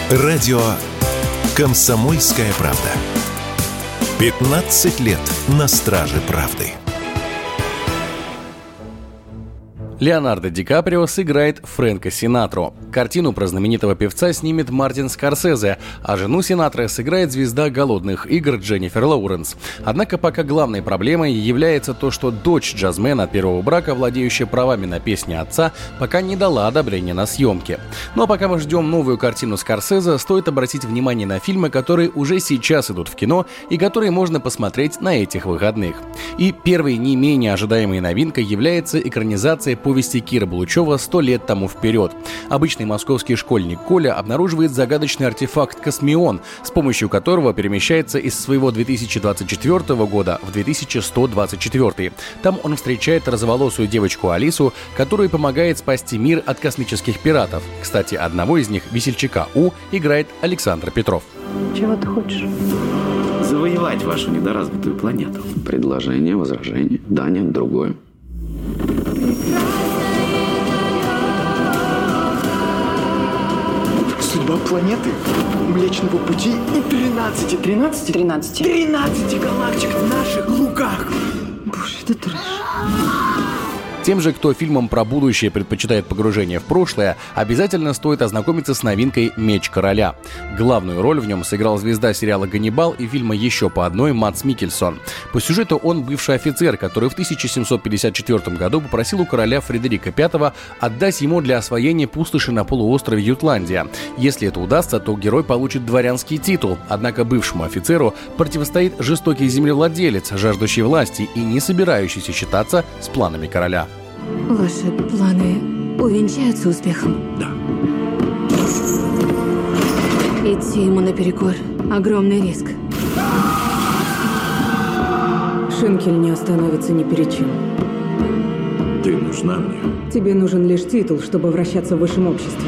Радио «Комсомольская правда». 15 лет на страже правды. Леонардо Ди Каприо сыграет Фрэнка Синатру. Картину про знаменитого певца снимет Мартин Скорсезе, а жену Синатра сыграет звезда «Голодных игр» Дженнифер Лоуренс. Однако пока главной проблемой является то, что дочь джазмена от первого брака, владеющая правами на песни отца, пока не дала одобрения на съемки. Но пока мы ждем новую картину Скорсезе, стоит обратить внимание на фильмы, которые уже сейчас идут в кино и которые можно посмотреть на этих выходных. И первой не менее ожидаемой новинкой является экранизация повести Киры Булычева «100 лет тому вперед». Обычный московский школьник Коля обнаруживает загадочный артефакт «Космион», с помощью которого перемещается из своего 2024 года в 2124. Там он встречает розоволосую девочку Алису, которая помогает спасти мир от космических пиратов. Кстати, одного из них, весельчака У, играет Александр Петров. Чего ты хочешь? Завоевать вашу недоразвитую планету. Предложение, возражение, да, нет, другое. Судьба планеты, Млечного Пути и 13 галактик в наших руках. Боже, это трэш. Тем же, кто фильмом про будущее предпочитает погружение в прошлое, обязательно стоит ознакомиться с новинкой «Меч короля». Главную роль в нем сыграл звезда сериала «Ганнибал» и фильма «Еще по одной» Мадс Миккельсон. По сюжету он бывший офицер, который в 1754 году попросил у короля Фредерика V отдать ему для освоения пустоши на полуострове Ютландия. Если это удастся, то герой получит дворянский титул, однако бывшему офицеру противостоит жестокий землевладелец, жаждущий власти и не собирающийся считаться с планами короля. Ваши планы увенчаются успехом? Да. Идти ему наперекор – огромный риск. Шенкель не остановится ни перед чем. Ты нужна мне. Тебе нужен лишь титул, чтобы вращаться в высшем обществе.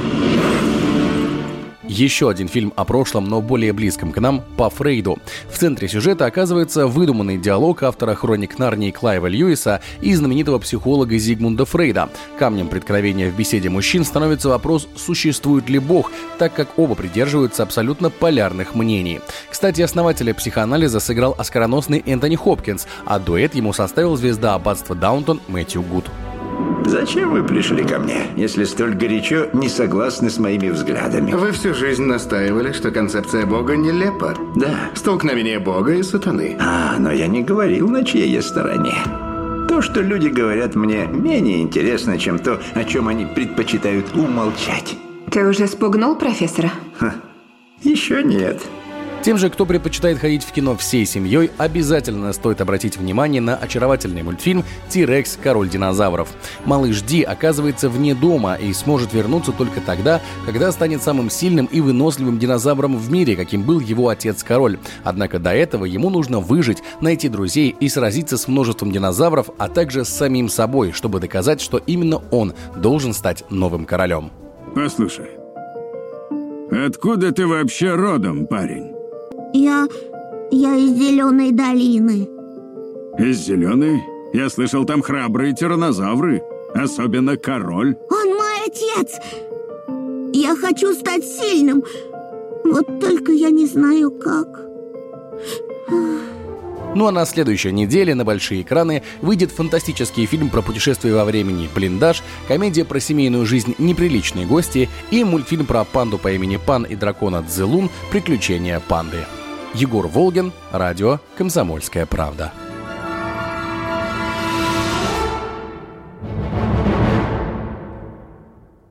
Еще один фильм о прошлом, но более близком к нам, по Фрейду. В центре сюжета оказывается выдуманный диалог автора «Хроник Нарнии» Клайва Льюиса и знаменитого психолога Зигмунда Фрейда. Камнем преткновения в беседе мужчин становится вопрос, существует ли Бог, так как оба придерживаются абсолютно полярных мнений. Кстати, основателя психоанализа сыграл оскароносный Энтони Хопкинс, а дуэт ему составил звезда аббатства Даунтон Мэтью Гуд. Зачем вы пришли ко мне, если столь горячо не согласны с моими взглядами? Вы всю жизнь настаивали, что концепция Бога нелепа. Да. Столкновение Бога и сатаны. Но я не говорил, на чьей я стороне. То, что люди говорят мне, менее интересно, чем то, о чем они предпочитают умолчать. Ты уже спугнул профессора? Еще нет. Тем же, кто предпочитает ходить в кино всей семьей, обязательно стоит обратить внимание на очаровательный мультфильм «Ти-Рекс. Король динозавров». Малыш Ди оказывается вне дома и сможет вернуться только тогда, когда станет самым сильным и выносливым динозавром в мире, каким был его отец-король. Однако до этого ему нужно выжить, найти друзей и сразиться с множеством динозавров, а также с самим собой, чтобы доказать, что именно он должен стать новым королем. Послушай, откуда ты вообще родом, парень? Я из Зеленой долины. Из Зеленой? Я слышал, там храбрые тираннозавры, особенно король. Он мой отец. Я хочу стать сильным. Вот только я не знаю, как. Ну а на следующей неделе на большие экраны выйдет фантастический фильм про путешествие во времени «Блиндаж», комедия про семейную жизнь «Неприличные гости» и мультфильм про панду по имени Пан и дракона Цзэлун «Приключения панды». Егор Волгин, радио «Комсомольская правда».